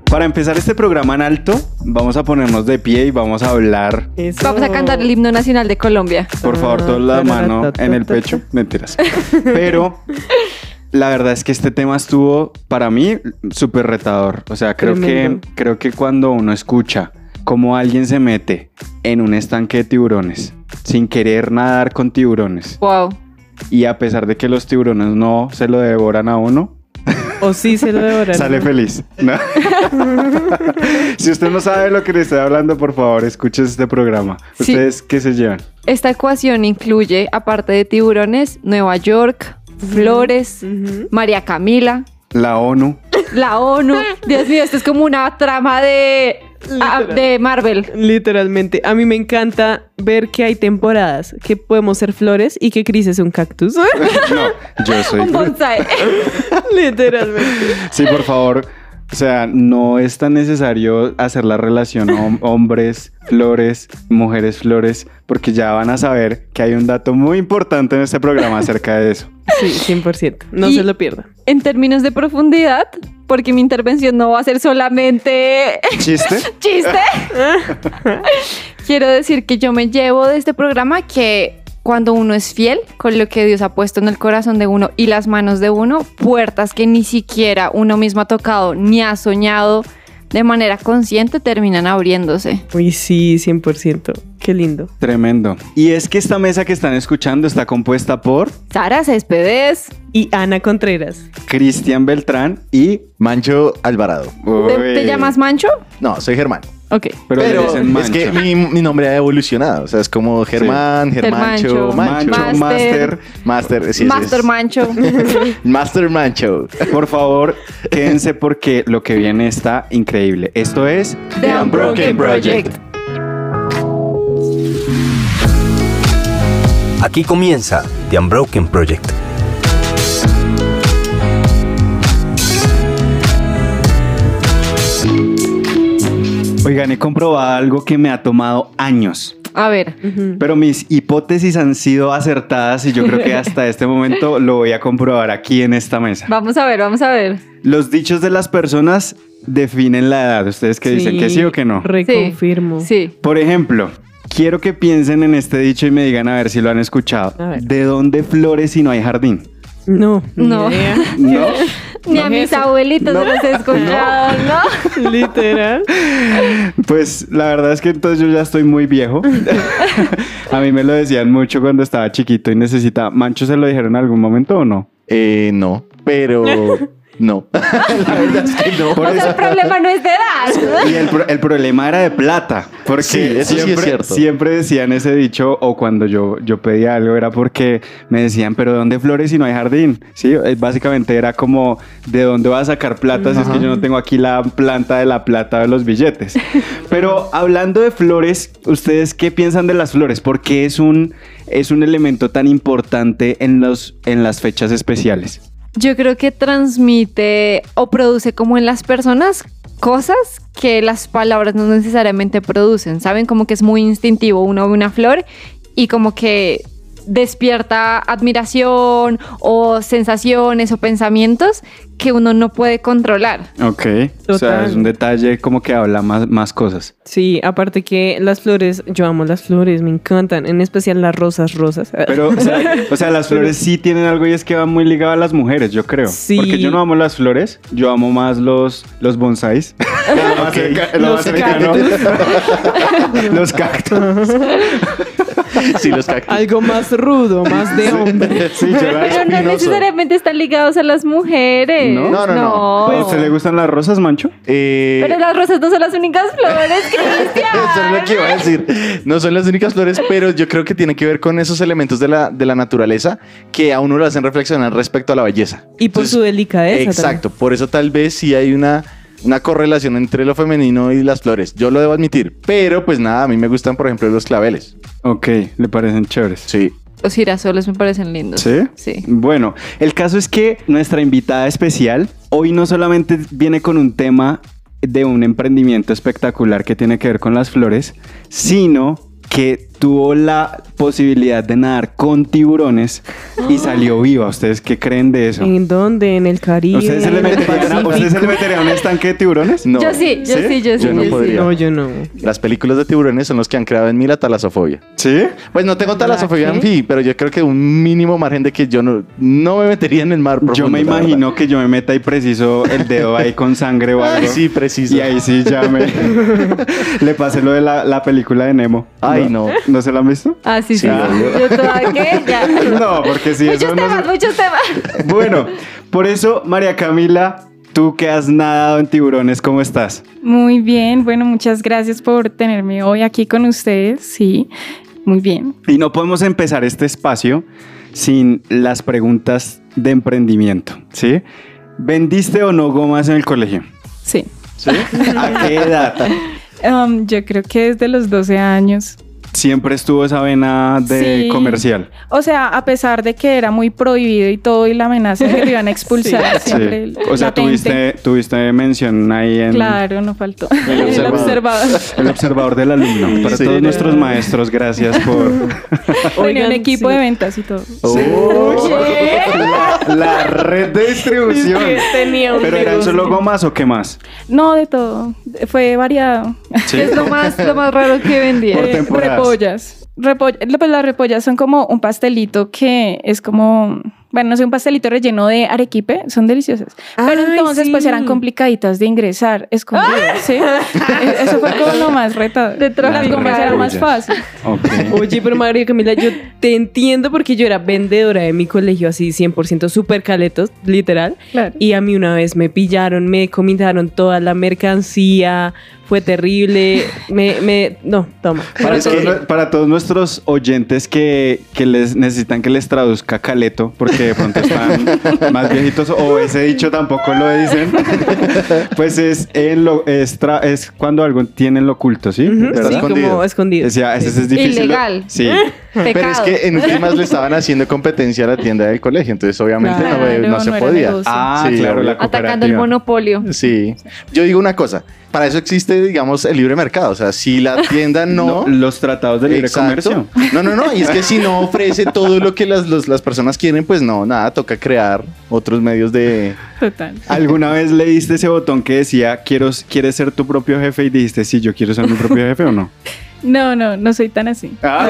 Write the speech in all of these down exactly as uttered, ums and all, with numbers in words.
Para empezar este programa en alto, vamos a ponernos de pie y vamos a hablar. Eso. Vamos a cantar el himno nacional de Colombia. Por favor, toda la mano en el pecho. Mentiras. Pero la verdad es que este tema estuvo, para mí, súper retador. O sea, creo que, creo que cuando uno escucha cómo alguien se mete en un estanque de tiburones sin querer nadar con tiburones. Wow. Y a pesar de que los tiburones no se lo devoran a uno, o sí se lo devoran. Sale ¿no? feliz. ¿No? Si usted no sabe lo que le estoy hablando, por favor, escuche este programa. Sí. ¿Ustedes qué se llevan? Esta ecuación incluye, aparte de tiburones, Nueva York, flores, uh-huh. María Camila, la ONU. La ONU. Dios mío, esto es como una trama de, a, de Marvel. Literalmente. A mí me encanta ver que hay temporadas que podemos ser flores y que Chris es un cactus. No, yo soy... un bonsai. Literalmente. Sí, por favor. O sea, no es tan necesario hacer la relación hom- hombres, flores, mujeres, flores, porque ya van a saber que hay un dato muy importante en este programa acerca de eso. Sí, cien por ciento. No y se lo pierdan. En términos de profundidad, porque mi intervención no va a ser solamente... ¿Chiste? ¿Chiste? Quiero decir que yo me llevo de este programa que... Cuando uno es fiel con lo que Dios ha puesto en el corazón de uno y las manos de uno, puertas que ni siquiera uno mismo ha tocado ni ha soñado de manera consciente terminan abriéndose. Uy, sí, cien por ciento. Qué lindo. Tremendo. Y es que esta mesa que están escuchando está compuesta por... Sara Céspedes. Y Ana Contreras. Cristian Beltrán y... Mancho Alvarado. ¿Te, ¿Te llamas Mancho? No, soy Germán. Ok. Pero, Pero es que mi, mi nombre ha evolucionado. O sea, es como Germán, sí. Germancho, Mancho, Mancho, Master. Master, sí, Master es. Mancho. Master Mancho. Por favor, quédense porque lo que viene está increíble. Esto es The Unbroken Project. Aquí comienza The Unbroken Project. Oigan, he comprobado algo que me ha tomado años. A ver. Uh-huh. Pero mis hipótesis han sido acertadas y yo creo que hasta este momento lo voy a comprobar aquí en esta mesa. Vamos a ver, vamos a ver. Los dichos de las personas definen la edad. ¿Ustedes qué dicen? Sí, ¿Que sí o que no? Reconfirmo. Sí. sí. Por ejemplo, quiero que piensen en este dicho y me digan a ver si lo han escuchado. ¿De dónde flores si no hay jardín? No, ni no. idea. ¿No? Ni no a mis eso. abuelitos no. se los he escuchado, ¿no? ¿no? Literal. Pues la verdad es que entonces yo ya estoy muy viejo. A mí me lo decían mucho cuando estaba chiquito y necesitaba... ¿Mancho se lo dijeron en algún momento o no? Eh, no, pero... No. La verdad es que no. Por o sea, el problema no es de edad. Y el, pro- el problema era de plata. Porque sí, eso siempre, sí es cierto. Siempre decían ese dicho, o cuando yo, yo pedía algo, era porque me decían, ¿pero dónde flores si no hay jardín? Sí, básicamente era como, ¿de dónde vas a sacar plata si es que yo no tengo aquí la planta de la plata de los billetes? Pero hablando de flores, ¿ustedes qué piensan de las flores? ¿Por qué es un, es un elemento tan importante en, los, en las fechas especiales? Yo creo que transmite o produce como en las personas cosas que las palabras no necesariamente producen, ¿saben? Como que es muy instintivo, uno ve una flor y como que despierta admiración o sensaciones o pensamientos que uno no puede controlar. Ok, Total. O sea, es un detalle como que habla más, más cosas. Sí, aparte que las flores, yo amo las flores, me encantan, en especial las rosas rosas. Pero, o sea, o sea, las flores sí tienen algo y es que van muy ligadas a las mujeres, yo creo. Sí. Porque yo no amo las flores, yo amo más los, los bonsáis. Lo más cerca- lo más Los cercano. Los cactus. Sí, los cactus. Algo más rudo, más de hombre. Sí, yo la Pero no espinoso. necesariamente están ligados a las mujeres. ¿No? No, no, no. ¿A usted le gustan las rosas, Mancho? Eh, Pero las rosas no son las únicas flores, Cristian. Eso es lo que iba a decir. No son las únicas flores, pero yo creo que tiene que ver con esos elementos de la, de la naturaleza que a uno lo hacen reflexionar respecto a la belleza. Y por Entonces, su delicadeza. exacto, por eso tal vez sí hay una, una correlación entre lo femenino y las flores. Yo lo debo admitir, pero pues nada, a mí me gustan por ejemplo los claveles. Ok, le parecen chéveres. Sí. Los girasoles me parecen lindos. ¿Sí? Sí. Bueno, el caso es que nuestra invitada especial hoy no solamente viene con un tema de un emprendimiento espectacular que tiene que ver con las flores, sino que tuvo la posibilidad de nadar con tiburones y salió viva. ¿Ustedes qué creen de eso? ¿En dónde? ¿En el Caribe? ¿Ustedes se le ¿En el meterían a, ¿ustedes se le Pacífico? meterían a un estanque de tiburones? No. Yo sí, yo ¿Sí? sí, yo sí. Yo no yo sí. podría. No, yo no. Las películas de tiburones son los que han creado en mí la talasofobia. ¿Sí? Pues no tengo talasofobia ¿Qué? en fin, pero yo creo que un mínimo margen de que yo no, no me metería en el mar profundo. Yo me la imagino verdad. que yo me meta y preciso el dedo ahí con sangre o algo. Sí, preciso. Y ahí sí ya me... le pasé lo de la, la película de Nemo. Ay, no. ¿No se la han visto? Ah, sí, sí. Sí, obvio. Yo todavía, ¿qué? Ya. No, porque si Muchos eso no... temas, se- muchos temas. Bueno, por eso, María Camila, tú que has nadado en tiburones, ¿cómo estás? Muy bien, bueno, muchas gracias por tenerme hoy aquí con ustedes, sí, muy bien. Y no podemos empezar este espacio sin las preguntas de emprendimiento, ¿sí? ¿Vendiste o no gomas en el colegio? Sí, ¿Sí? ¿A qué edad? Um, yo creo que desde los doce años. Siempre estuvo esa vena de Sí. comercial. O sea, a pesar de que era muy prohibido y todo y la amenaza de que te iban a expulsar, Sí. siempre O sea, latente. tuviste, tuviste mención ahí en Claro, no faltó. El El observador. observador. el observador del alumno. Para Sí. todos nuestros maestros, gracias por... Tenía un Oigan, equipo sí. de ventas y todo. la, la red de distribución. Es que tenía un ¿Pero eran negocio. solo gomas o qué más? No, de todo. Fue variado. Sí. ¿Qué es lo más, lo más raro que vendía? Por Eh, temporadas. repollas. Repoll- lo- pues las repollas son como un pastelito que es como, bueno, no sé, un pastelito relleno de arequipe, son deliciosas. Pero Ay, entonces pues sí. eran complicaditas de ingresar, escondidas, ¿sí? E- Eso fue como lo más retado. De Las gomas era más repollas. fácil. Ok. Oye, pero María Camila, yo te entiendo porque yo era vendedora de mi colegio, así cien por ciento súper caletos, literal. Claro. Y a mí una vez me pillaron, me comitaron toda la mercancía, fue terrible. Me, me, no, toma. Para, Es todos, que- nue- para todos nuestros oyentes que, que les necesitan que les traduzca caleto, porque de pronto están más viejitos o ese dicho tampoco lo dicen, pues es, en lo, es, tra- es cuando algo tiene en lo oculto, ¿sí? Ujú, ¿Verdad? sí, Escondido. como escondido. Decía, ese es difícil. Ilegal. Sí. Pero es Pecado. que en últimas le estaban haciendo competencia a la tienda del colegio, entonces obviamente no, Claro, no se no era podía. negocio. Ah, Sí, claro, la obvio. Atacando el cooperativa. monopolio. Sí. Yo digo una cosa, para eso existe, digamos, el libre mercado. O sea, si la tienda no... No, los tratados de libre Exacto. comercio. No, no, no. Y es que si no ofrece todo lo que las, los- las personas quieren, pues no, nada, toca crear otros medios de... Total. ¿Alguna vez leíste ese botón que decía, quiero, ¿quieres ser tu propio jefe? Y dijiste, sí, yo quiero ser mi propio jefe o no. No, no, no soy tan así. Ah,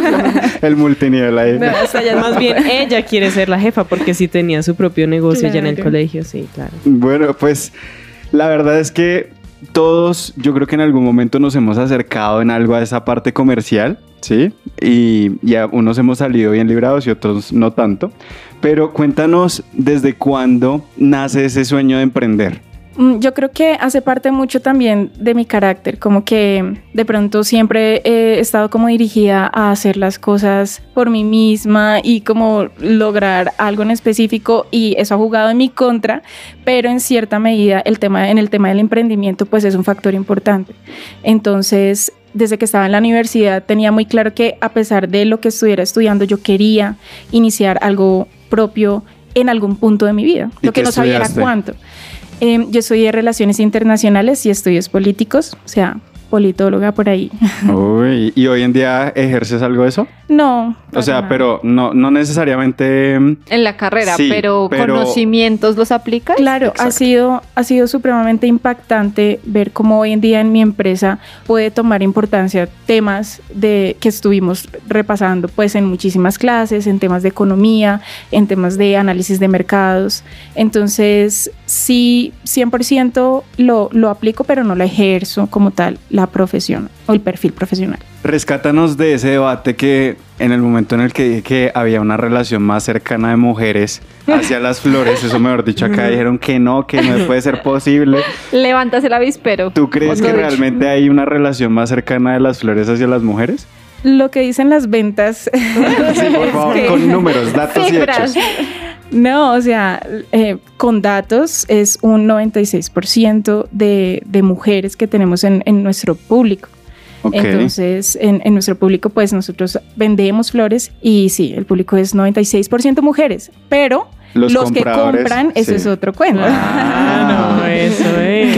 el multinivel ahí. No, o sea, ya más bien ella quiere ser la jefa porque sí tenía su propio negocio ya en el Claro. colegio, sí, claro. Bueno, pues la verdad es que todos, yo creo que en algún momento nos hemos acercado en algo a esa parte comercial, ¿sí? Y ya unos hemos salido bien librados y otros no tanto. Pero cuéntanos desde cuándo nace ese sueño de emprender. Mm, Yo creo que hace parte mucho también de mi carácter, como que de pronto siempre he estado como dirigida a hacer las cosas por mí misma y como lograr algo en específico, y eso ha jugado en mi contra, pero en cierta medida el tema, en el tema del emprendimiento pues es un factor importante. Entonces, desde que estaba en la universidad tenía muy claro que a pesar de lo que estuviera estudiando, yo quería iniciar algo propio en algún punto de mi vida. ¿Y Lo que qué no sabía era estudiaste? cuánto. Eh, yo estudié Relaciones Internacionales y Estudios Políticos, o sea, politóloga por ahí. Uy, ¿y hoy en día ejerces algo de eso? No. O para sea, nada. pero no, no necesariamente... mm, En la carrera, Sí, pero, pero- conocimientos los aplicas. Claro, ha Exacto. sido, ha sido supremamente impactante ver cómo hoy en día en mi empresa puede tomar importancia temas de, que estuvimos repasando pues en muchísimas clases, en temas de economía, en temas de análisis de mercados. Entonces, sí, cien por ciento lo, lo aplico, pero no lo ejerzo como tal, la profesión o el perfil profesional. Rescátanos de ese debate que en el momento en el que dije que había una relación más cercana de mujeres hacia las flores, eso mejor dicho acá dijeron que no, que no puede ser posible. Levantas el avispero. ¿Tú crees que Otro dicho. realmente hay una relación más cercana de las flores hacia las mujeres? Lo que dicen las ventas. Sí, por favor, que- con números, datos y Cifras. hechos. No, o sea, eh, con datos es un noventa y seis por ciento de, de mujeres que tenemos en, en nuestro público. Ok. Entonces, en, en nuestro público, pues nosotros vendemos flores y sí, el público es noventa y seis por ciento mujeres, pero Los los, que compradores, compran, eso sí. es otro cuento. Ah, no, eso es. Claro.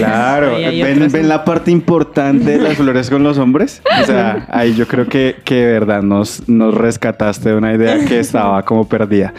Claro, Ahí hay ¿ven, otras- ven la parte importante de las flores con los hombres? O sea, ahí yo creo que, que de verdad nos, nos rescataste de una idea que estaba como perdida.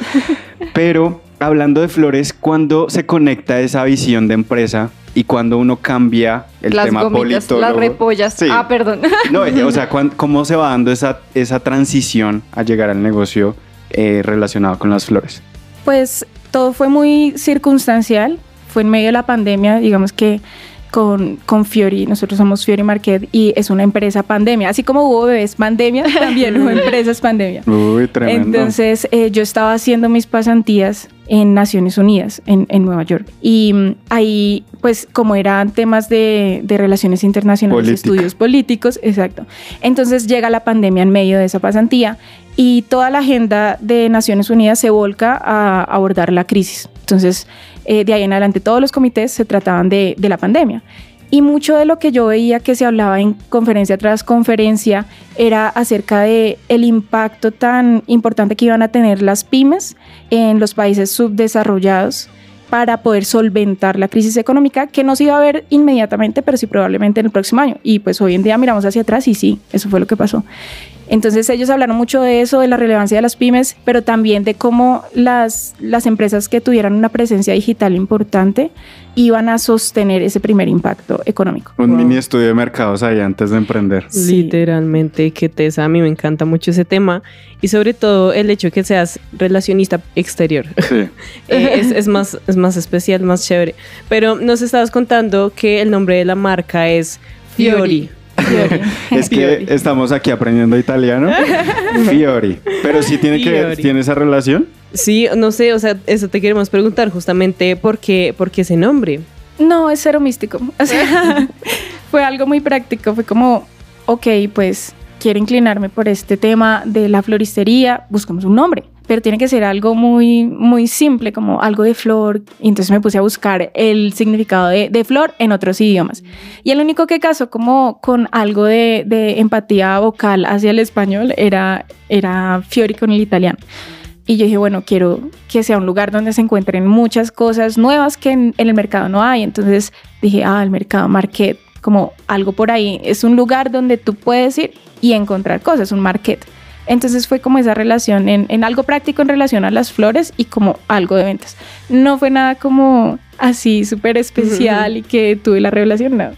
Pero hablando de flores, ¿cuándo se conecta esa visión de empresa y cuando uno cambia el las tema gomitas, politólogo? las repollas. Sí. Ah, perdón. No, eh, o sea, ¿cuán- ¿cómo se va dando esa, esa transición a llegar al negocio eh, relacionado con las flores? Pues todo fue muy circunstancial, fue en medio de la pandemia, digamos que con, con Fiori, nosotros somos Fiori Market y es una empresa pandemia, así como hubo bebés pandemia, también hubo empresas pandemia. Uy, tremendo. Entonces eh, yo estaba haciendo mis pasantías en Naciones Unidas, en, en Nueva York. Y mm, ahí, pues como eran temas de, de relaciones internacionales, Política. estudios políticos, exacto. Entonces llega la pandemia en medio de esa pasantía y toda la agenda de Naciones Unidas se volca a abordar la crisis. Entonces, eh, de ahí en adelante todos los comités se trataban de, de la pandemia. Y mucho de lo que yo veía que se hablaba en conferencia tras conferencia era acerca de el impacto tan importante que iban a tener las pymes en los países subdesarrollados para poder solventar la crisis económica que no se iba a ver inmediatamente, pero sí probablemente en el próximo año. Y pues hoy en día miramos hacia atrás y sí, eso fue lo que pasó. Entonces ellos hablaron mucho de eso, de la relevancia de las pymes, pero también de cómo las, las empresas que tuvieran una presencia digital importante iban a sostener ese primer impacto económico. Un Wow. mini estudio de mercados ahí antes de emprender. Sí. Literalmente, qué tesa. A mí me encanta mucho ese tema y sobre todo el hecho que seas relacionista exterior. Sí. Eh, es, es más, es más especial, más chévere. Pero nos estabas contando que el nombre de la marca es Fiori. Fiori. Es que Fiori. estamos aquí aprendiendo italiano. Fiori. Pero sí tiene que Fiori. tiene esa relación. Sí, no sé, o sea, eso te queremos preguntar justamente por qué, por qué ese nombre. No, es cero místico. O sea, fue algo muy práctico. Fue como, ok, pues quiero inclinarme por este tema de la floristería, buscamos un nombre. Pero tiene que ser algo muy, muy simple, como algo de flor. Y entonces me puse a buscar el significado de, de flor en otros idiomas. Y el único que casó como con algo de, de empatía vocal hacia el español era, era Fiori con el italiano. Y yo dije, bueno, quiero que sea un lugar donde se encuentren muchas cosas nuevas que en, en el mercado no hay. Entonces dije, ah, el mercado market, como algo por ahí. Es un lugar donde tú puedes ir y encontrar cosas, un market. Entonces fue como esa relación en, en algo práctico en relación a las flores y como algo de ventas. No fue nada como así súper especial y que tuve la revelación, no.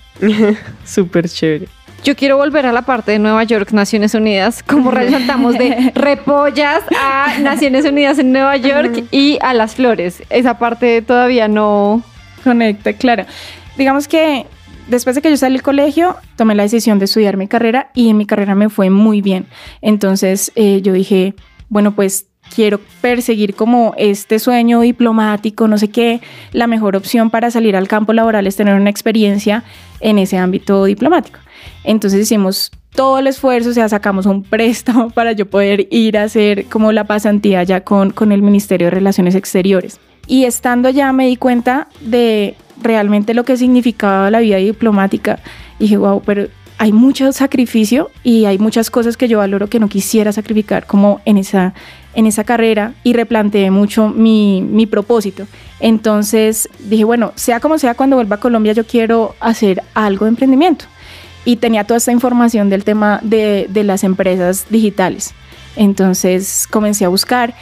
Súper chévere. Yo quiero volver a la parte de Nueva York, Naciones Unidas, como resaltamos de repollas a Naciones Unidas en Nueva York y a las flores. Esa parte todavía no... Conecta, claro. Digamos que después de que yo salí del colegio, tomé la decisión de estudiar mi carrera y en mi carrera me fue muy bien. Entonces eh, yo dije, bueno, pues quiero perseguir como este sueño diplomático, no sé qué. La mejor opción para salir al campo laboral es tener una experiencia en ese ámbito diplomático. Entonces hicimos todo el esfuerzo, o sea, sacamos un préstamo para yo poder ir a hacer como la pasantía ya con, con el Ministerio de Relaciones Exteriores. Y estando allá me di cuenta de realmente lo que significaba la vida diplomática. Y dije, wow, pero hay mucho sacrificio y hay muchas cosas que yo valoro que no quisiera sacrificar como en esa, en esa carrera, y replanteé mucho mi, mi propósito. Entonces dije, bueno, sea como sea, cuando vuelva a Colombia yo quiero hacer algo de emprendimiento. Y tenía toda esta información del tema de, de las empresas digitales. Entonces comencé a buscar.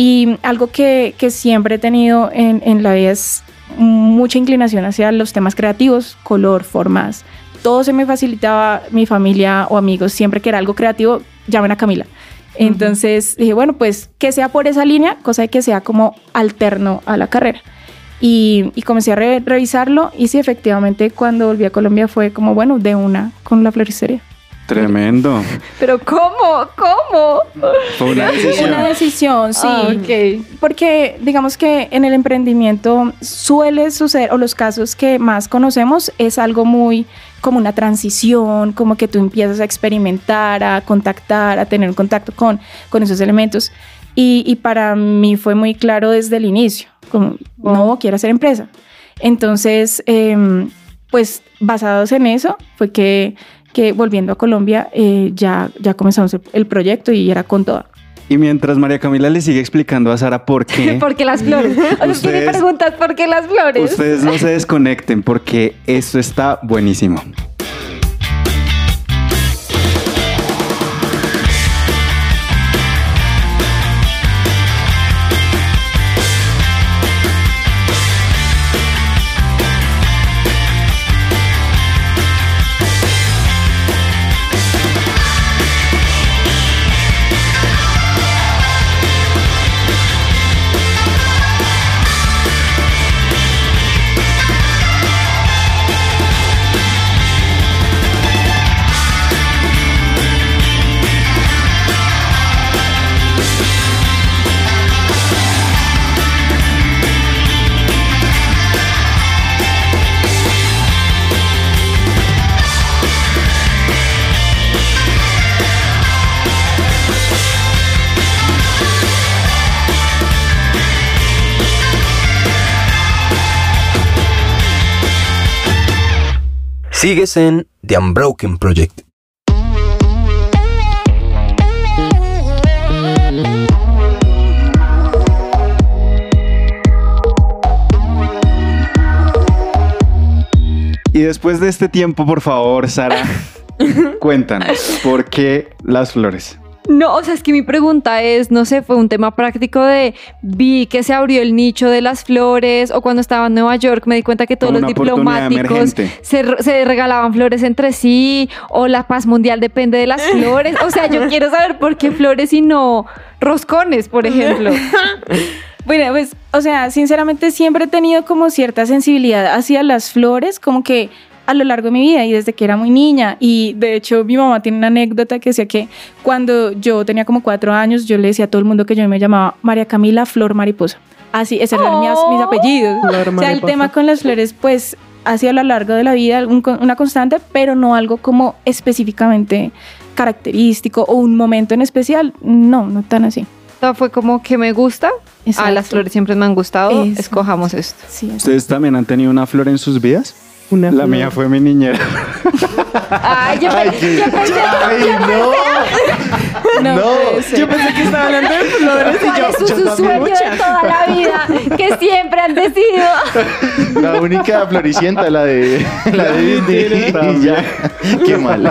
Y algo que, que siempre he tenido en, en la vida es mucha inclinación hacia los temas creativos, color, formas. Todo se me facilitaba, mi familia o amigos, siempre que era algo creativo, llamen a Camila. Entonces uh-huh. dije, bueno, pues que sea por esa línea, cosa de que sea como alterno a la carrera. Y, y comencé a re- revisarlo y sí, efectivamente, cuando volví a Colombia fue como, bueno, de una con la floristería. Tremendo. Pero ¿cómo? ¿Cómo? Fue una decisión. Una decisión, sí. Ah, ok. Porque digamos que en el emprendimiento suele suceder, o los casos que más conocemos, es algo muy como una transición, como que tú empiezas a experimentar, a contactar, a tener un contacto con, con esos elementos. Y, y para mí fue muy claro desde el inicio, como, wow, no, quiero hacer empresa. Entonces, eh, pues basados en eso, fue que, que volviendo a Colombia, eh, ya, ya comenzamos el, el proyecto y era con todo. Y mientras María Camila le sigue explicando a Sara por qué, ¿Por qué las flores? O sea, Ustedes- tiene preguntas, ¿por qué las flores? ustedes no se desconecten porque esto está buenísimo. Sigues en The Unbroken Project. Y después de este tiempo, por favor, Sara, cuéntanos, ¿por qué las flores? No, o sea, es que mi pregunta es, no sé, fue un tema práctico de vi que se abrió el nicho de las flores o cuando estaba en Nueva York me di cuenta que todos Como los una oportunidad diplomáticos emergente. se, re- se regalaban flores entre sí o la paz mundial depende de las flores. O sea, yo quiero saber por qué flores y no roscones, por ejemplo. Bueno, pues, o sea, sinceramente siempre he tenido como cierta sensibilidad hacia las flores, como que a lo largo de mi vida y desde que era muy niña. Y de hecho mi mamá tiene una anécdota que decía que cuando yo tenía como cuatro años, yo le decía a todo el mundo que yo me llamaba María Camila Flor Mariposa. Así, esos eran mis, mis apellidos. Flor O sea, el Mariposa. tema con las flores, pues, ha sido a lo largo de la vida un- una constante, pero no algo como específicamente característico o un momento en especial. No, no tan así. Todo fue como que me gusta. Exacto. Ah, las flores siempre me han gustado. Eso. Escojamos esto. Sí, así. ¿Ustedes también han tenido una flor en sus vidas? Una La flor. mía fue mi niñera. Ay, yo, pe- yo pensé, Ay, no. No, No. puede ser. Yo pensé que estaba hablando de flores y ¿cuál yo. es su, yo su también. sueño de toda la vida? Que siempre han decidido. La única floricienta, la de la de Disney. Y ya. Qué mal.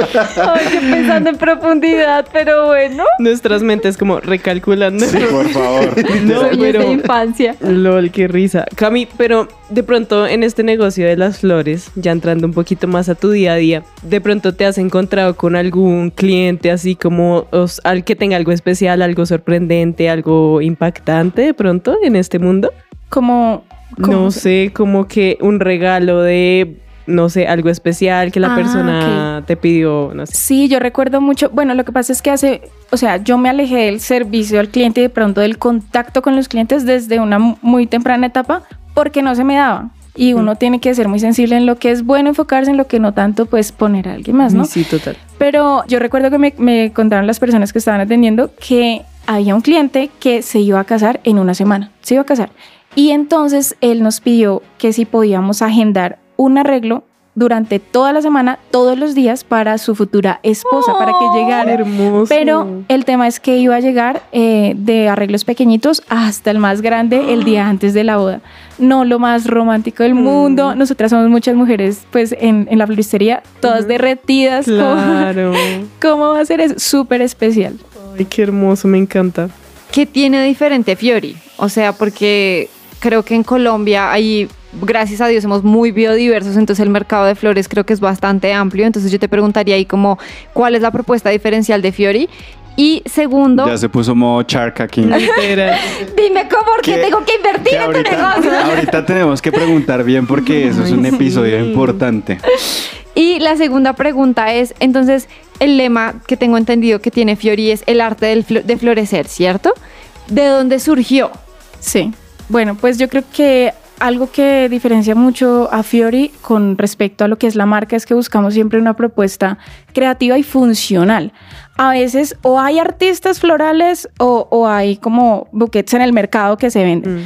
Ay, yo pensando en profundidad, pero bueno. Nuestras mentes como recalculando. Sí, por favor. No, Sueños pero- de infancia. Lol, qué risa. Cami, pero de pronto en este negocio de las flores, ya entrando un poquito más a tu día a día, de pronto te has encontrado con algún cliente así como os- al que tenga algo especial, algo sorprendente, algo impactante de pronto en este mundo. Como, como No sé, como que un regalo de, no sé, algo especial que la Ah, persona te pidió, no sé. Sí, yo recuerdo mucho, bueno, lo que pasa es que hace, o sea, yo me alejé del servicio al cliente y de pronto del contacto con los clientes desde una mu- muy temprana etapa porque no se me daba. Y uno tiene que ser muy sensible en lo que es bueno, enfocarse en lo que no tanto, pues poner a alguien más, ¿no? Sí, total. Pero yo recuerdo que me, me contaron las personas que estaban atendiendo que había un cliente que se iba a casar en una semana, se iba a casar. Y entonces él nos pidió que si podíamos agendar un arreglo durante toda la semana, todos los días, para su futura esposa, para que llegara. Hermoso. Pero el tema es que iba a llegar eh, de arreglos pequeñitos hasta el más grande el día antes de la boda. No lo más romántico del mundo. Nosotras somos muchas mujeres, pues, en, en la floristería, todas Ujú. derretidas. ¿Cómo- Claro. ¿Cómo va a ser eso? Súper especial. Ay, qué hermoso, me encanta. ¿Qué tiene diferente Fiori? O sea, porque creo que en Colombia hay, gracias a Dios, somos muy biodiversos, entonces el mercado de flores creo que es bastante amplio. Entonces yo te preguntaría ahí como, ¿cuál es la propuesta diferencial de Fiori? Y segundo, Ya se puso modo Shark aquí. Literal. dime cómo, porque Que- tengo que invertir Que en tu ahorita, negocio. ahorita tenemos que preguntar bien porque eso es un Ay, episodio sí. importante. Y la segunda pregunta es, entonces, el lema que tengo entendido que tiene Fiori es el arte del flo- de florecer, ¿cierto? ¿De dónde surgió? Sí. Bueno, pues yo creo que algo que diferencia mucho a Fiori con respecto a lo que es la marca es que buscamos siempre una propuesta creativa y funcional. A veces o hay artistas florales o, o hay como buquets en el mercado que se venden. Mm.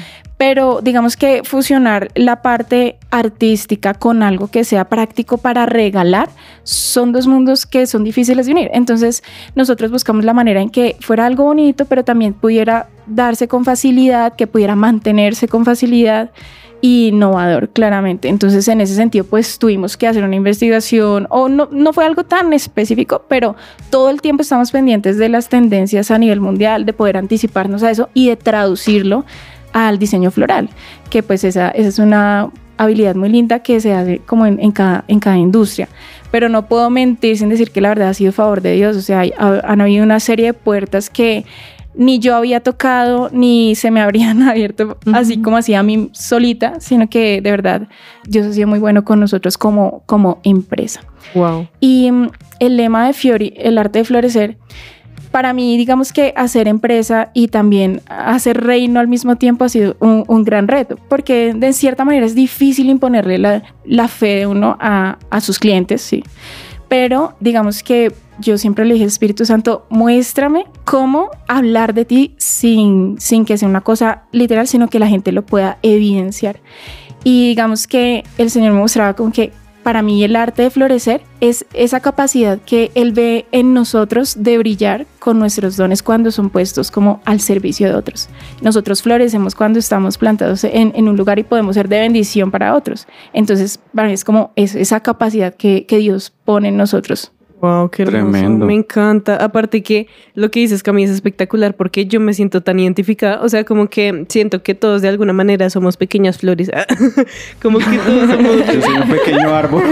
pero digamos que fusionar la parte artística con algo que sea práctico para regalar son dos mundos que son difíciles de unir. Entonces nosotros buscamos la manera en que fuera algo bonito, pero también pudiera darse con facilidad, que pudiera mantenerse con facilidad, y innovador, claramente. Entonces, en ese sentido, pues tuvimos que hacer una investigación, o no, no fue algo tan específico, pero todo el tiempo estamos pendientes de las tendencias a nivel mundial, de poder anticiparnos a eso y de traducirlo al diseño floral, que pues esa, esa es una habilidad muy linda que se hace como en, en, cada, en cada industria. Pero no puedo mentir sin decir que la verdad ha sido favor de Dios. O sea, hay, han habido una serie de puertas que ni yo había tocado, ni se me habrían abierto uh-huh. así como así a mí solita, sino que de verdad Dios ha sido muy bueno con nosotros como, como empresa. Wow. Y um, el lema de Fiori, el arte de florecer, para mí, digamos que hacer empresa y también hacer reino al mismo tiempo ha sido un, un gran reto, porque de cierta manera es difícil imponerle la, la fe de uno a, a sus clientes, sí. Pero digamos que yo siempre le dije, Espíritu Santo, muéstrame cómo hablar de ti sin, sin que sea una cosa literal, sino que la gente lo pueda evidenciar. Y digamos que el Señor me mostraba como que para mí el arte de florecer es esa capacidad que Él ve en nosotros de brillar con nuestros dones cuando son puestos como al servicio de otros. Nosotros florecemos cuando estamos plantados en, en un lugar y podemos ser de bendición para otros. Entonces, para mí es como es, esa capacidad que, que Dios pone en nosotros. Wow, qué hermoso. Tremendo. Me encanta. Aparte que lo que dices, Cami, es espectacular porque yo me siento tan identificada. O sea, como que siento que todos de alguna manera somos pequeñas flores. Como que todos somos... Yo soy un pequeño árbol.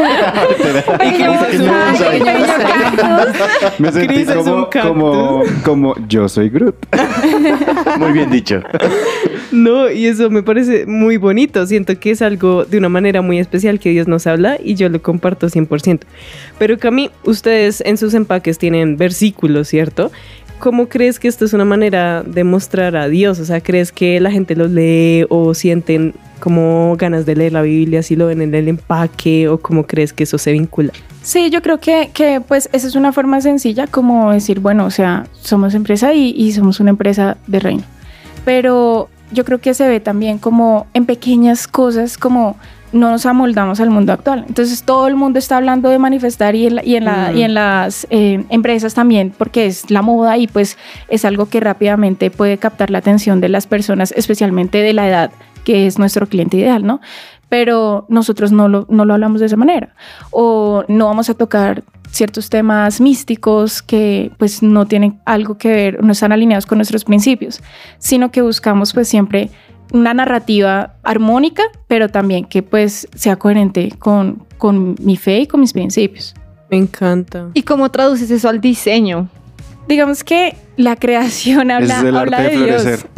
Me sentí Cris es como, un cactus. como, como yo soy Groot. Muy bien dicho. No, y eso me parece muy bonito. Siento que es algo de una manera muy especial que Dios nos habla y yo lo comparto cien por ciento. Pero Cami, ustedes en sus empaques tienen versículos, ¿cierto? ¿Cómo crees que esto es una manera de mostrar a Dios? O sea, ¿crees que la gente los lee o sienten como ganas de leer la Biblia si lo ven en el empaque? ¿O cómo crees que eso se vincula? Sí, yo creo que, que pues esa es una forma sencilla como decir, bueno, o sea, somos empresa y, y somos una empresa de reino. Pero yo creo que se ve también como en pequeñas cosas, como no nos amoldamos al mundo actual. Entonces todo el mundo está hablando de manifestar y en, la, y en, la, mm. y en las eh, empresas también, porque es la moda y pues es algo que rápidamente puede captar la atención de las personas, especialmente de la edad, que es nuestro cliente ideal, ¿no? Pero nosotros no lo, no lo hablamos de esa manera. O no vamos a tocar ciertos temas místicos que pues no tienen algo que ver, no están alineados con nuestros principios, sino que buscamos pues siempre una narrativa armónica, pero también que pues sea coherente con, con mi fe y con mis principios. Me encanta. ¿Y cómo traduces eso al diseño? Digamos que la creación habla, es el habla arte de, de Dios. florecer.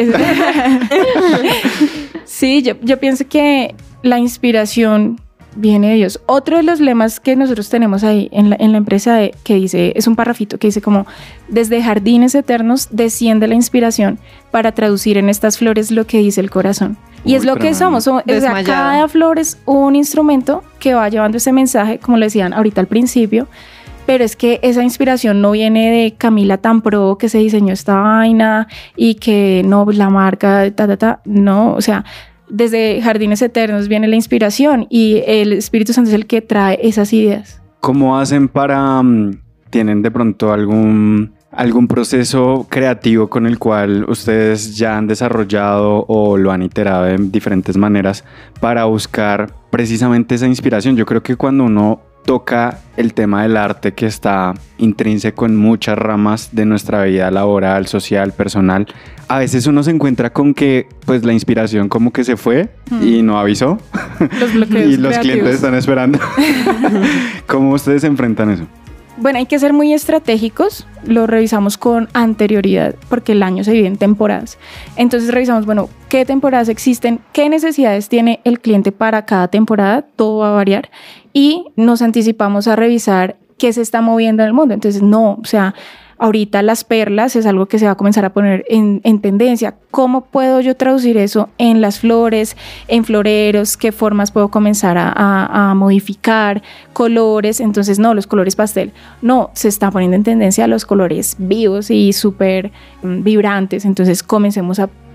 Sí, yo, yo pienso que la inspiración viene de Dios. Otro de los lemas que nosotros tenemos ahí en la, en la empresa de, que dice, es un parrafito que dice como, desde jardines eternos desciende la inspiración para traducir en estas flores lo que dice el corazón. Y Uy, es lo que somos. O sea, cada flor es un instrumento que va llevando ese mensaje, como le decían ahorita al principio, pero es que esa inspiración no viene de Camila tan pro que se diseñó esta vaina y que no, la marca, ta, ta, ta. No, o sea, desde Jardines Eternos viene la inspiración y el Espíritu Santo es el que trae esas ideas. ¿Cómo hacen para... Um, tienen de pronto algún, algún proceso creativo con el cual ustedes ya han desarrollado o lo han iterado de diferentes maneras para buscar precisamente esa inspiración? Yo creo que cuando uno toca el tema del arte, que está intrínseco en muchas ramas de nuestra vida laboral, social, personal, a veces uno se encuentra con que pues la inspiración como que se fue hmm. y no avisó. Los bloqueos y los creativos. clientes están esperando. ¿Cómo ustedes enfrentan eso? Bueno, hay que ser muy estratégicos, lo revisamos con anterioridad porque el año se divide en temporadas. Entonces revisamos, bueno, qué temporadas existen, qué necesidades tiene el cliente para cada temporada, todo va a variar y nos anticipamos a revisar qué se está moviendo en el mundo. Entonces no, o sea, ahorita las perlas es algo que se va a comenzar a poner en, en tendencia. ¿Cómo puedo yo traducir eso en las flores, en floreros? ¿Qué formas puedo comenzar a, a, a modificar? Colores, entonces no, los colores pastel. No, se está poniendo en tendencia los colores vivos y súper um, vibrantes. Entonces comencemos a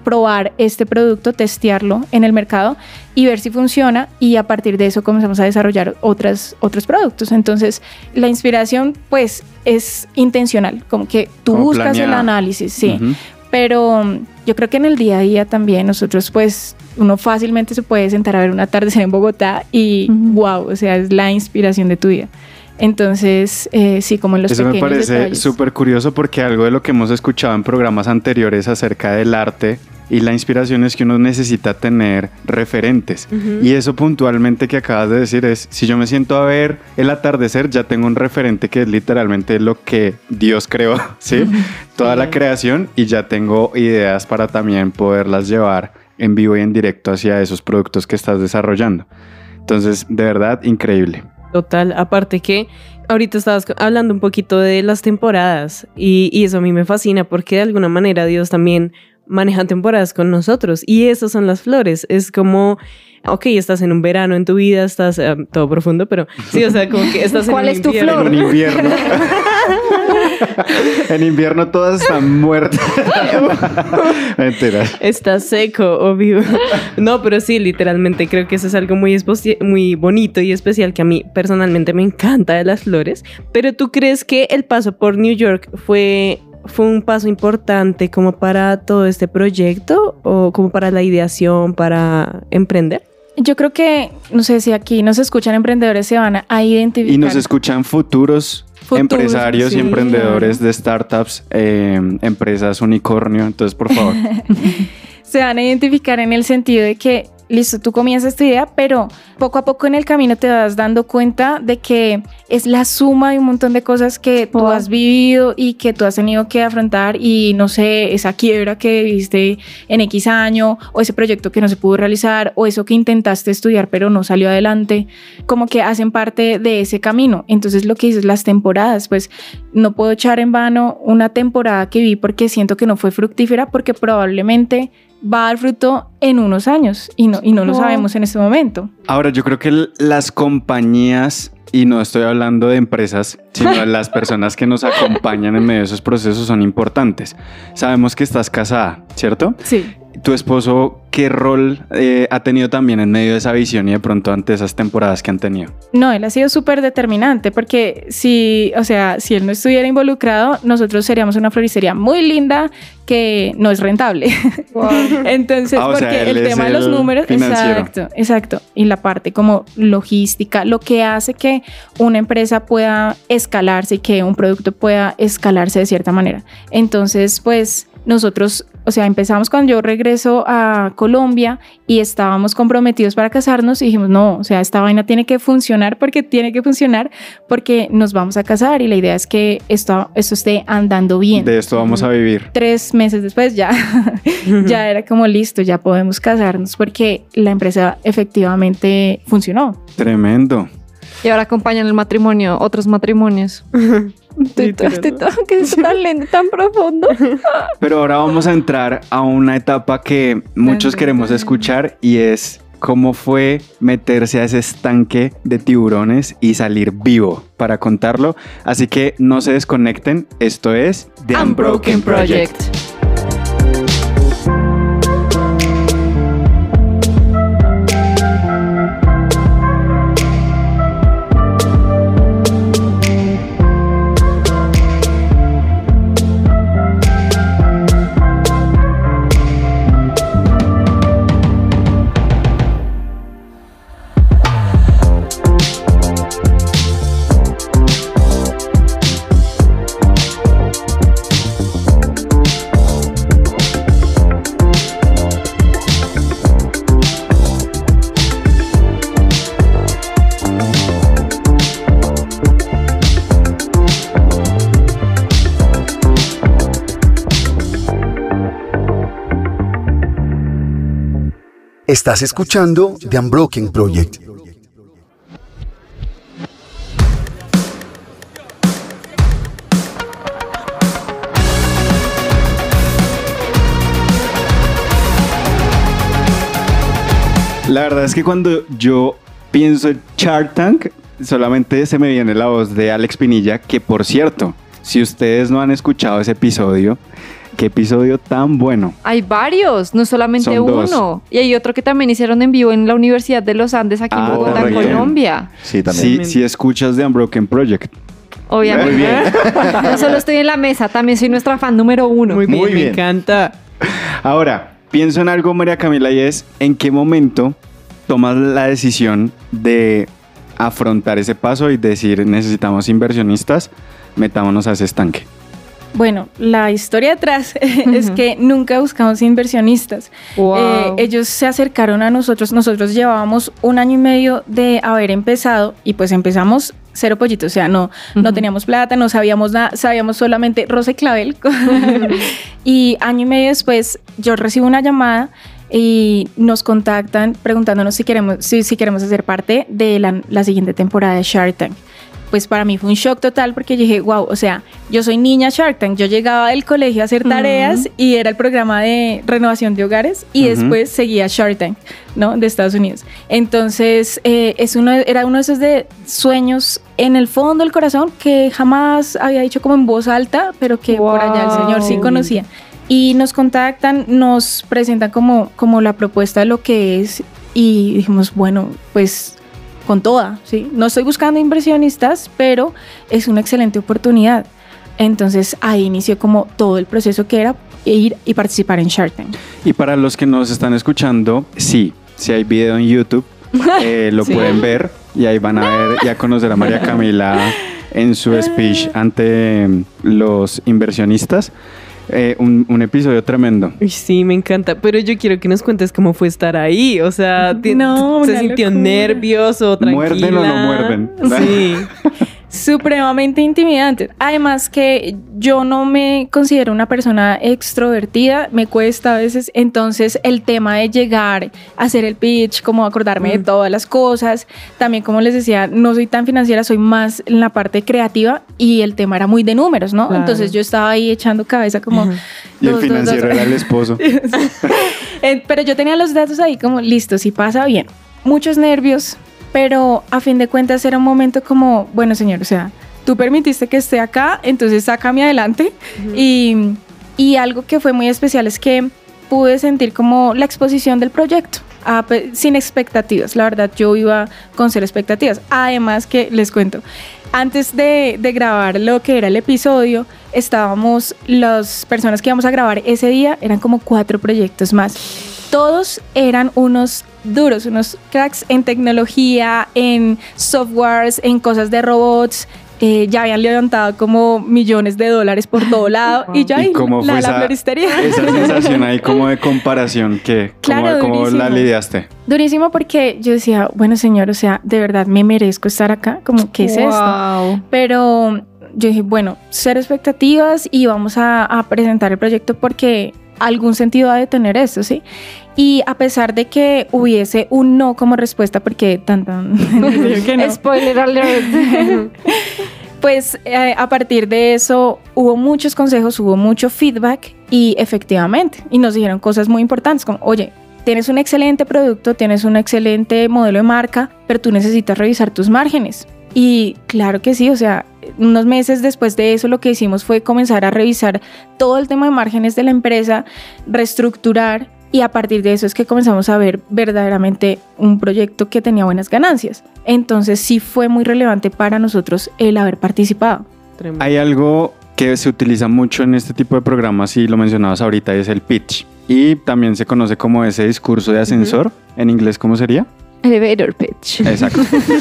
probar este producto, testearlo en el mercado y ver si funciona, y a partir de eso comenzamos a desarrollar otras, otros productos. Entonces la inspiración pues es intencional, como que tú Como buscas planeada. el análisis, sí. Ujú. Pero um, yo creo que en el día a día también nosotros pues uno fácilmente se puede sentar a ver un atardecer en Bogotá y Ujú. wow, o sea, es la inspiración de tu día. Entonces, eh, sí, como en los Eso me pequeños parece detalles. súper curioso porque algo de lo que hemos escuchado en programas anteriores acerca del arte y la inspiración es que uno necesita tener referentes. Ujú. Y eso puntualmente que acabas de decir es, si yo me siento a ver el atardecer, ya tengo un referente que es literalmente lo que Dios creó, ¿sí? Toda la creación, y ya tengo ideas para también poderlas llevar en vivo y en directo hacia esos productos que estás desarrollando. Entonces, de verdad, increíble. Total, aparte que ahorita estabas co- hablando un poquito de las temporadas y, y eso a mí me fascina porque de alguna manera Dios también maneja temporadas con nosotros y esas son las flores. Es como, ok, estás en un verano en tu vida, estás eh, todo profundo, pero sí, o sea, como que estás en ¿Cuál un es tu invierno. flor? En invierno. En invierno todas están muertas. Mentira. Está seco o vivo. No, pero sí, literalmente creo que eso es algo muy, espoci- muy bonito y especial que a mí personalmente me encanta de las flores. Pero ¿tú crees que el paso por New York fue, fue un paso importante como para todo este proyecto o como para la ideación, para emprender? Yo creo que, no sé si aquí nos escuchan emprendedores, se van a identificar. Y nos escuchan futuros, Futuros, empresarios sí, y emprendedores de startups, eh, empresas unicornio. Entonces, por favor. Se van a identificar en el sentido de que, listo, tú comienzas tu idea, pero poco a poco en el camino te vas dando cuenta de que es la suma de un montón de cosas que tú Wow. has vivido y que tú has tenido que afrontar, y no sé, esa quiebra que viviste en X año, o ese proyecto que no se pudo realizar, o eso que intentaste estudiar pero no salió adelante, como que hacen parte de ese camino. Entonces lo que dices, las temporadas, pues no puedo echar en vano una temporada que vi porque siento que no fue fructífera, porque probablemente va a dar fruto en unos años y no, y no lo Wow. sabemos en este momento. Ahora, yo creo que l- las compañías, y no estoy hablando de empresas, sino de las personas que nos acompañan en medio de esos procesos, son importantes. Sabemos que estás casada, ¿cierto? Sí. ¿Tu esposo qué rol eh, ha tenido también en medio de esa visión y de pronto ante esas temporadas que han tenido? No, él ha sido súper determinante porque si, o sea, si él no estuviera involucrado, nosotros seríamos una floristería muy linda que no es rentable. Entonces, Ah, o sea, porque él el es tema de los el números, financiero. exacto, exacto. Y la parte como logística, lo que hace que una empresa pueda escalarse y que un producto pueda escalarse de cierta manera. Entonces, pues nosotros, o sea, empezamos cuando yo regreso a Colombia y estábamos comprometidos para casarnos y dijimos, no, o sea, esta vaina tiene que funcionar porque tiene que funcionar porque nos vamos a casar y la idea es que esto, esto esté andando bien. De esto vamos a vivir. Tres meses después ya, ya era como listo, ya podemos casarnos porque la empresa efectivamente funcionó. Tremendo. Y ahora acompañan el matrimonio, otros matrimonios. Estoy, Literal. estoy todo- que es tan lento, tan profundo. Pero ahora vamos a entrar a una etapa que muchos queremos escuchar y es cómo fue meterse a ese estanque de tiburones y salir vivo para contarlo. Así que no se desconecten. Esto es The Unbroken Project. Estás escuchando The Unbroken Project. La verdad es que cuando yo pienso en Shark Tank, solamente se me viene la voz de Alex Pinilla, que por cierto, si ustedes no han escuchado ese episodio, qué episodio tan bueno. Hay varios, no solamente Son dos. uno. Y hay otro que también hicieron en vivo en la Universidad de los Andes, aquí en Ah, Bogotá, también. Colombia. Sí, también. Sí, sí escuchas de Unbroken Project. Obviamente. Muy bien. No solo estoy en la mesa, también soy nuestra fan número uno. Muy bien, Muy me bien. encanta. Ahora, pienso en algo, María Camila, y es ¿en qué momento tomas la decisión de afrontar ese paso y decir necesitamos inversionistas, metámonos a ese estanque? Bueno, la historia atrás es que nunca buscamos inversionistas. Wow. Eh, ellos se acercaron a nosotros. Nosotros llevábamos un año y medio de haber empezado y pues empezamos cero pollito. O sea, no, no teníamos plata, no sabíamos nada, sabíamos solamente rosa y clavel. Y año y medio después yo recibo una llamada y nos contactan preguntándonos si queremos, si, si queremos hacer parte de la, la siguiente temporada de Shark Tank. Pues para mí fue un shock total porque yo dije, wow, o sea, yo soy niña Shark Tank, yo llegaba del colegio a hacer tareas uh-huh. y era el programa de renovación de hogares y uh-huh. después seguía Shark Tank, ¿no? De Estados Unidos. Entonces, eh, es uno, era uno de esos de sueños en el fondo del corazón que jamás había dicho como en voz alta, pero que wow. por allá el señor sí conocía. Y nos contactan, nos presentan como, como la propuesta de lo que es y dijimos, bueno, pues con toda, ¿sí? No estoy buscando inversionistas, pero es una excelente oportunidad. Entonces ahí inició como todo el proceso que era ir y participar en Shark Tank. Y para los que nos están escuchando, sí, si hay video en YouTube, eh, lo sí. pueden ver y ahí van a ver y a conocer a María Camila en su speech ante los inversionistas. Eh, un, un episodio tremendo. Sí, me encanta, pero yo quiero que nos cuentes cómo fue estar ahí, o sea, no, ¿se sintió locura. nervioso, tranquila? ¿Muerden o no muerden? Sí. Supremamente intimidante. Además que yo no me considero una persona extrovertida, me cuesta a veces, entonces el tema de llegar a hacer el pitch, como acordarme mm. de todas las cosas, también como les decía, no soy tan financiera, soy más en la parte creativa y el tema era muy de números, ¿no? Claro. Entonces yo estaba ahí echando cabeza como... Uh-huh. Y el financiero dos, dos. era el esposo. Pero yo tenía los datos ahí como, listo, si pasa bien. Muchos nervios, pero a fin de cuentas era un momento como, bueno, señor, o sea, tú permitiste que esté acá, entonces sácame adelante. Uh-huh. y, y algo que fue muy especial es que pude sentir como la exposición del proyecto, a, sin expectativas. La verdad, yo iba con cero expectativas. Además que, les cuento, antes de, de grabar lo que era el episodio, estábamos, las personas que íbamos a grabar ese día, eran como cuatro proyectos más. Todos eran unos duros, unos cracks en tecnología, en softwares, en cosas de robots. Eh, ya habían levantado como millones de dólares por todo lado. Wow. Y ya ahí, cómo la, fue la esa, floristería. Esa sensación ahí como de comparación, que claro, ¿cómo, ¿cómo la lidiaste? Durísimo porque yo decía, bueno señor, o sea, de verdad me merezco estar acá, como ¿qué es wow. esto? Pero yo dije, bueno, cero expectativas y vamos a, a presentar el proyecto porque algún sentido ha de tener esto, ¿sí? Y a pesar de que hubiese un no como respuesta, porque tan tan... que no. Spoiler alert. Pues eh, a partir de eso hubo muchos consejos, hubo mucho feedback y efectivamente, y nos dijeron cosas muy importantes como, oye, tienes un excelente producto, tienes un excelente modelo de marca, pero tú necesitas revisar tus márgenes. Y claro que sí, o sea, unos meses después de eso lo que hicimos fue comenzar a revisar todo el tema de márgenes de la empresa, reestructurar, y a partir de eso es que comenzamos a ver verdaderamente un proyecto que tenía buenas ganancias. Entonces sí fue muy relevante para nosotros el haber participado. Tremendo. Hay algo que se utiliza mucho en este tipo de programas y lo mencionabas ahorita, es el pitch. Y también se conoce como ese discurso de ascensor. Uh-huh. ¿En inglés cómo sería? Elevator pitch. Exacto.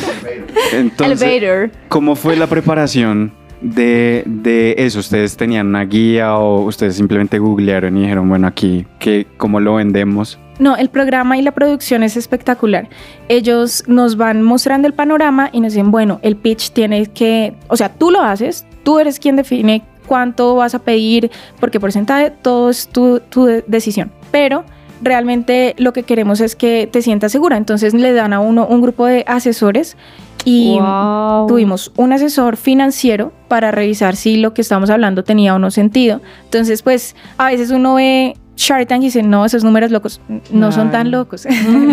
Entonces, Elevator. ¿Cómo fue la preparación de, de eso? ¿Ustedes tenían una guía o ustedes simplemente googlearon y dijeron, bueno, aquí, ¿qué, cómo lo vendemos? No, el programa y la producción es espectacular. Ellos nos van mostrando el panorama y nos dicen, bueno, el pitch tiene que, o sea, tú lo haces, tú eres quien define cuánto vas a pedir, por qué porcentaje, todo es tu, tu decisión. Pero realmente lo que queremos es que te sientas segura. Entonces le dan a uno un grupo de asesores y wow. tuvimos un asesor financiero para revisar si lo que estamos hablando tenía o no sentido. Entonces, pues, a veces uno ve Shark Tank y dice, no, esos números locos no Ay. son tan locos.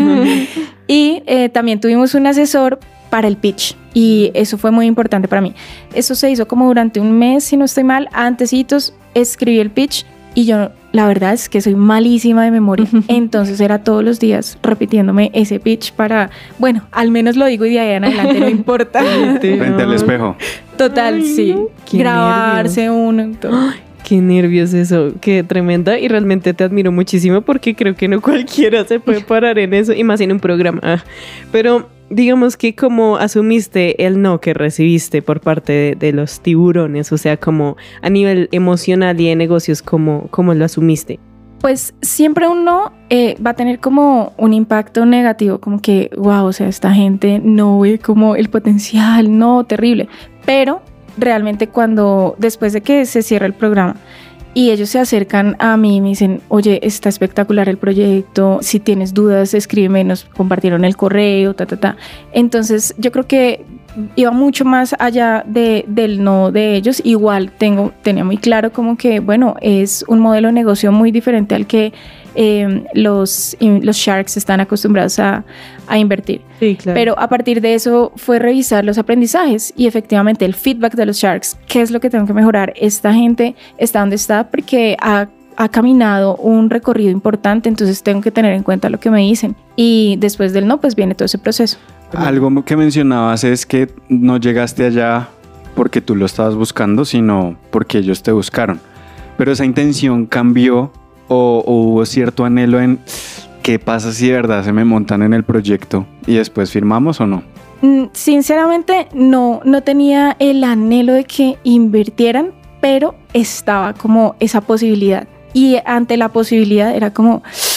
Y eh, también tuvimos un asesor para el pitch y eso fue muy importante para mí. Eso se hizo como durante un mes, si no estoy mal, antesitos escribí el pitch Y yo, la verdad es que soy malísima de memoria. Entonces era todos los días repitiéndome ese pitch para, bueno, al menos lo digo y de ahí en adelante no importa. Frente al espejo. Total, Ay, sí. qué Grabarse uno. y todo. Qué nervios eso, qué tremenda, y realmente te admiro muchísimo porque creo que no cualquiera se puede parar en eso, y más en un programa. Ah, pero digamos que como asumiste el no que recibiste por parte de, de los tiburones, o sea, como a nivel emocional y de negocios, ¿cómo, cómo lo asumiste? Pues siempre un no eh, va a tener como un impacto negativo, como que, wow, o sea, esta gente no ve como el potencial, no, terrible. Pero realmente cuando, después de que se cierra el programa y ellos se acercan a mí y me dicen, oye, está espectacular el proyecto, si tienes dudas, escríbeme, nos compartieron el correo, ta, ta, ta. Entonces yo creo que iba mucho más allá de, del no de ellos. Igual tengo, tenía muy claro como que, bueno, es un modelo de negocio muy diferente al que eh, los, los Sharks están acostumbrados a, a invertir. Sí, claro. Pero a partir de eso fue revisar los aprendizajes y efectivamente el feedback de los Sharks. ¿Qué es lo que tengo que mejorar? Esta gente está donde está porque ha, ha caminado un recorrido importante, entonces tengo que tener en cuenta lo que me dicen. Y después del no, pues viene todo ese proceso. Algo que mencionabas es que no llegaste allá porque tú lo estabas buscando, sino porque ellos te buscaron. Pero esa intención cambió o, o hubo cierto anhelo en qué pasa si de verdad se me montan en el proyecto y después firmamos o no. Sinceramente no, no tenía el anhelo de que invirtieran, pero estaba como esa posibilidad. Y ante la posibilidad era como...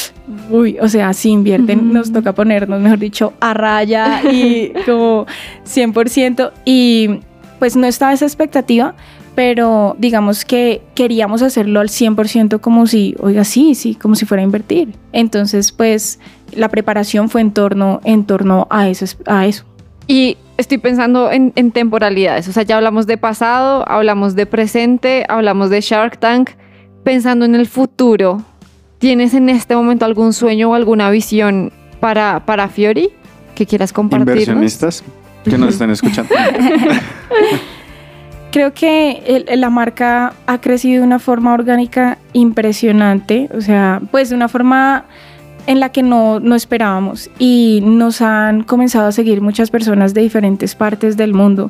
Uy, o sea, si invierten, uh-huh. nos toca ponernos, mejor dicho, a raya y como cien por ciento. Y pues no estaba esa expectativa, pero digamos que queríamos hacerlo al cien por ciento como si, oiga, sí, sí, como si fuera a invertir. Entonces, pues la preparación fue en torno, en torno a eso, a eso. Y estoy pensando en, en temporalidades, o sea, ya hablamos de pasado, hablamos de presente, hablamos de Shark Tank, pensando en el futuro. ¿Tienes en este momento algún sueño o alguna visión para, para Fiori que quieras compartirnos? Inversionistas que nos estén escuchando. Creo que el, la marca ha crecido de una forma orgánica impresionante, o sea, pues de una forma en la que no, no esperábamos, y nos han comenzado a seguir muchas personas de diferentes partes del mundo.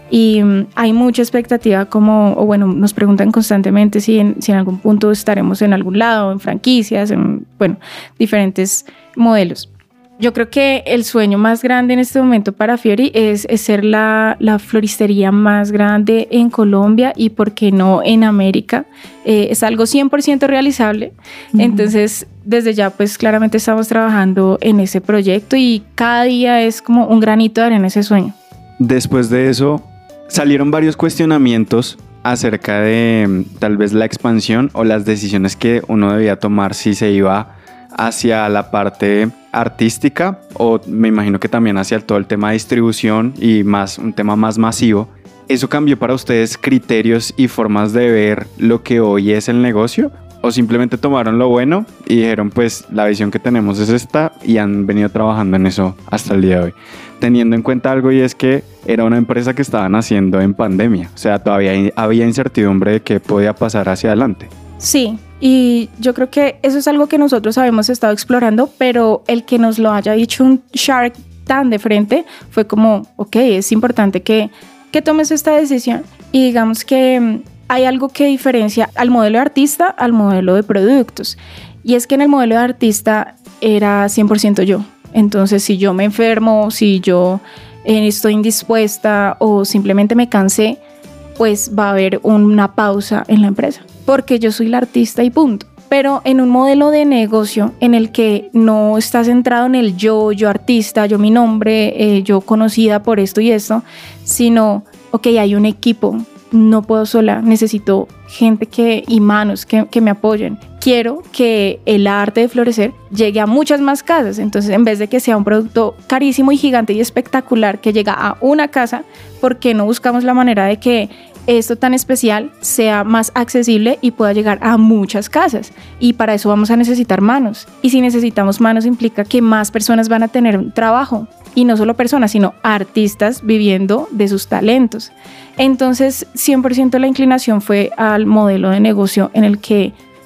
Y um, hay mucha expectativa, como, o bueno, nos preguntan constantemente si en, si en algún punto estaremos en algún lado, en franquicias, en, bueno, diferentes modelos. Yo creo que el sueño más grande en este momento para Fiori es, es ser la, la floristería más grande en Colombia y, ¿por qué no, en América? Eh, es algo cien por ciento realizable. Uh-huh. Entonces, desde ya, pues claramente estamos trabajando en ese proyecto y cada día es como un granito de arena ese sueño. Después de eso, salieron varios cuestionamientos acerca de tal vez la expansión o las decisiones que uno debía tomar si se iba hacia la parte artística o me imagino que también hacia todo el tema de distribución y más un tema más masivo. ¿Eso cambió para ustedes criterios y formas de ver lo que hoy es el negocio? ¿O simplemente tomaron lo bueno y dijeron, pues la visión que tenemos es esta y han venido trabajando en eso hasta el día de hoy? Teniendo en cuenta algo, y es que era una empresa que estaban haciendo en pandemia, o sea, todavía había incertidumbre de qué podía pasar hacia adelante. Sí, y yo creo que eso es algo que nosotros habíamos estado explorando, pero el que nos lo haya dicho un Shark tan de frente fue como, ok, es importante que, que tomes esta decisión. Y digamos que hay algo que diferencia al modelo de artista al modelo de productos, y es que en el modelo de artista era cien por ciento yo. Entonces, si yo me enfermo, si yo eh, estoy indispuesta o simplemente me cansé, pues va a haber una pausa en la empresa, porque yo soy la artista y punto. Pero en un modelo de negocio en el que no está centrado en el yo, yo artista, yo mi nombre, eh, yo conocida por esto y esto, sino, ok, hay un equipo, no puedo sola, necesito gente que, y manos que, que me apoyen. Quiero que el arte de florecer llegue a muchas más casas. Entonces, en vez de que sea un producto carísimo y gigante y espectacular que llega a una casa, ¿por qué no buscamos la manera de que esto tan especial sea más accesible y pueda llegar a muchas casas? Y para eso vamos a necesitar manos. Y si necesitamos manos, implica que más personas van a tener un trabajo. Y no solo personas, sino artistas viviendo de sus talentos. Entonces, cien por ciento la inclinación fue al modelo de negocio en el que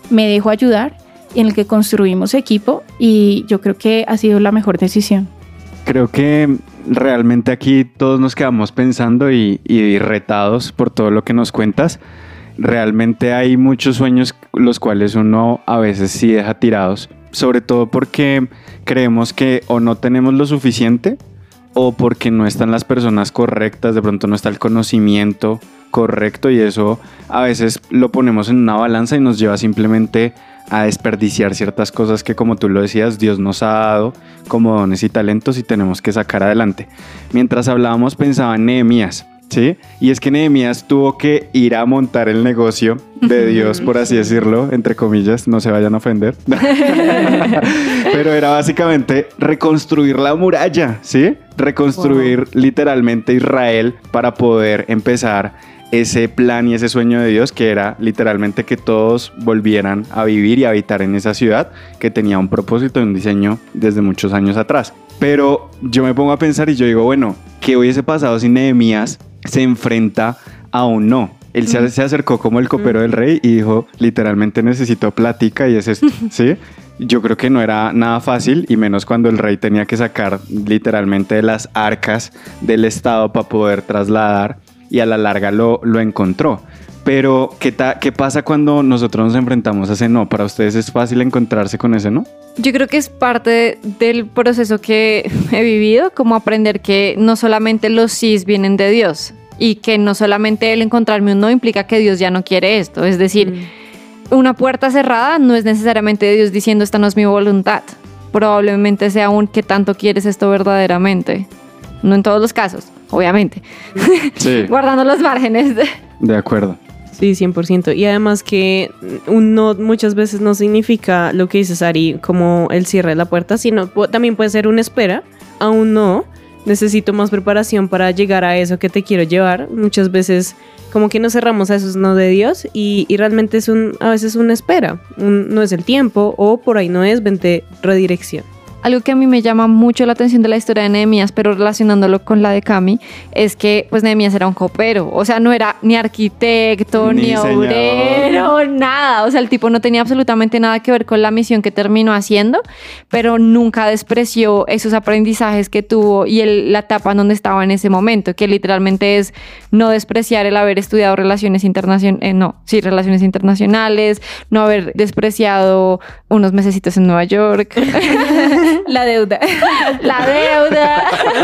me dejo ayudar, en el que construimos equipo y yo creo que ha sido la mejor decisión. Creo que realmente aquí todos nos quedamos pensando y, y retados por todo lo que nos cuentas. Realmente hay muchos sueños los cuales uno a veces sí deja tirados, sobre todo porque creemos que o no tenemos lo suficiente o porque no están las personas correctas, de pronto no está el conocimiento correcto y eso a veces lo ponemos en una balanza y nos lleva simplemente a desperdiciar ciertas cosas que, como tú lo decías, Dios nos ha dado como dones y talentos y tenemos que sacar adelante. Mientras hablábamos pensaba en Nehemías, ¿sí? Y es que Nehemías tuvo que ir a montar el negocio de Dios, por así decirlo, entre comillas, no se vayan a ofender. Pero era básicamente reconstruir la muralla, ¿sí? Reconstruir wow. literalmente Israel para poder empezar ese plan y ese sueño de Dios, que era literalmente que todos volvieran a vivir y a habitar en esa ciudad que tenía un propósito y un diseño desde muchos años atrás. Pero yo me pongo a pensar y yo digo, bueno, ¿qué hubiese pasado si Nehemías se enfrenta a un no? Él se, se acercó como el copero del rey y dijo, literalmente necesito plática y es esto, ¿sí? Yo creo que no era nada fácil y menos cuando el rey tenía que sacar literalmente de las arcas del estado para poder trasladar y a la larga lo, lo encontró. Pero, ¿qué, ta, ¿qué pasa cuando nosotros nos enfrentamos a ese no? ¿Para ustedes es fácil encontrarse con ese no? Yo creo que es parte del proceso que he vivido, como aprender que no solamente los sís vienen de Dios y que no solamente el encontrarme un no implica que Dios ya no quiere esto. Es decir, mm. una puerta cerrada no es necesariamente Dios diciendo esta no es mi voluntad. Probablemente sea un ¿qué tanto quieres esto verdaderamente? No en todos los casos, obviamente. Sí. Guardando los márgenes. De... de acuerdo. Sí, cien por ciento. Y además que un no muchas veces no significa lo que dices, Ari, como el cierre de la puerta, sino también puede ser una espera a un no. Necesito más preparación para llegar a eso que te quiero llevar. Muchas veces como que nos cerramos a esos no de Dios y, y realmente es un a veces una espera. Un, no es el tiempo o por ahí no es, vente redirección. Algo que a mí me llama mucho la atención de la historia de Nehemías, pero relacionándolo con la de Cami, es que pues Nehemías era un copero, o sea, no era ni arquitecto, ni, ni obrero, nada, o sea, el tipo no tenía absolutamente nada que ver con la misión que terminó haciendo, pero nunca despreció esos aprendizajes que tuvo y el, la etapa en donde estaba en ese momento, que literalmente es no despreciar el haber estudiado relaciones internacionales, eh, no, sí, relaciones internacionales, no haber despreciado unos mesecitos en Nueva York. La deuda. La deuda.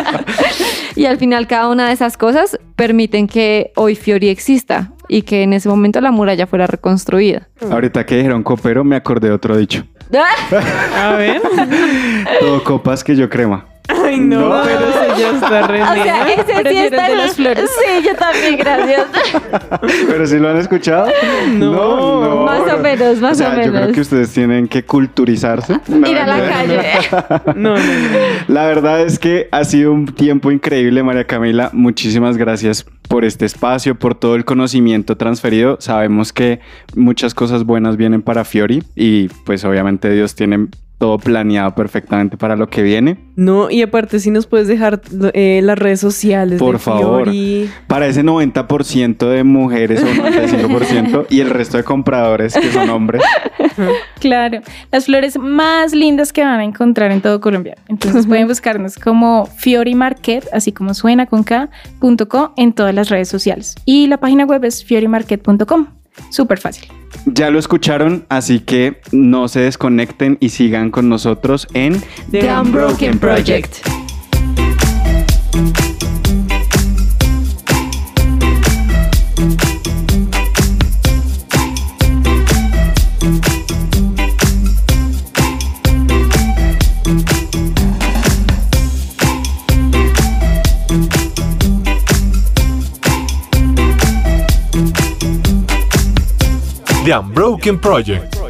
Y al final cada una de esas cosas permiten que hoy Fiori exista y que en ese momento la muralla fuera reconstruida. Ahorita que dijeron copero me acordé de otro dicho. A ver. Todo copas que yo crema. Ay, no, no, pero ese ya está re. O sea, ese sí está de las flores. Sí, yo también, gracias. ¿Pero si lo han escuchado? No, no, no más o menos, más o, sea, o menos. Yo creo que ustedes tienen que culturizarse. No, ir a la calle. No, no, no. La verdad es que ha sido un tiempo increíble, María Camila. Muchísimas gracias por este espacio, por todo el conocimiento transferido. Sabemos que muchas cosas buenas vienen para Fiori y pues obviamente Dios tiene todo planeado perfectamente para lo que viene. No, y aparte si nos puedes dejar eh, las redes sociales por de favor, Fiori. Para ese noventa por ciento de mujeres o noventa y cinco por ciento y el resto de compradores que son hombres. Claro, las flores más lindas que van a encontrar en todo Colombia. Entonces pueden buscarnos como Fiori Market, así como suena con K, punto co en todas las redes sociales. Y la página web es fiori market punto com. Súper fácil. Ya lo escucharon, así que no se desconecten y sigan con nosotros en The Unbroken Project. The Unbroken Project.